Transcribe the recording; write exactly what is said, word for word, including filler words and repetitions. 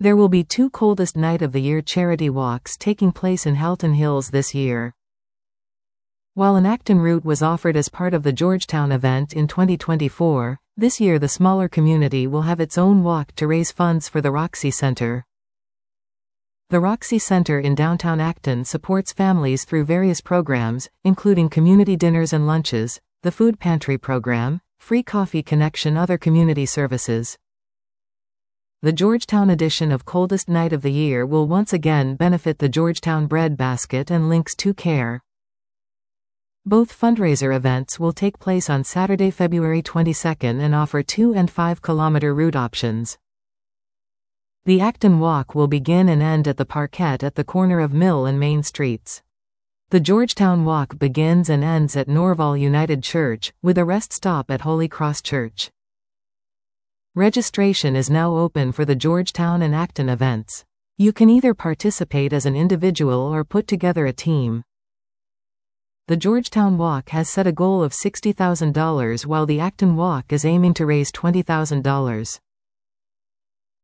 There will be two Coldest Night of the Year charity walks taking place in Halton Hills this year. While an Acton route was offered as part of the Georgetown event in twenty twenty-four, this year the smaller community will have its own walk to raise funds for the Roxy Center. The Roxy Center in downtown Acton supports families through various programs, including community dinners and lunches, the food pantry program, free coffee connection, other community services. The Georgetown edition of Coldest Night of the Year will once again benefit the Georgetown Bread Basket and Links to Care. Both fundraiser events will take place on Saturday, February twenty-second and offer two and five kilometer route options. The Acton Walk will begin and end at the Parquet at the corner of Mill and Main Streets. The Georgetown Walk begins and ends at Norval United Church, with a rest stop at Holy Cross Church. Registration is now open for the Georgetown and Acton events. You can either participate as an individual or put together a team. The Georgetown Walk has set a goal of sixty thousand dollars while the Acton Walk is aiming to raise twenty thousand dollars.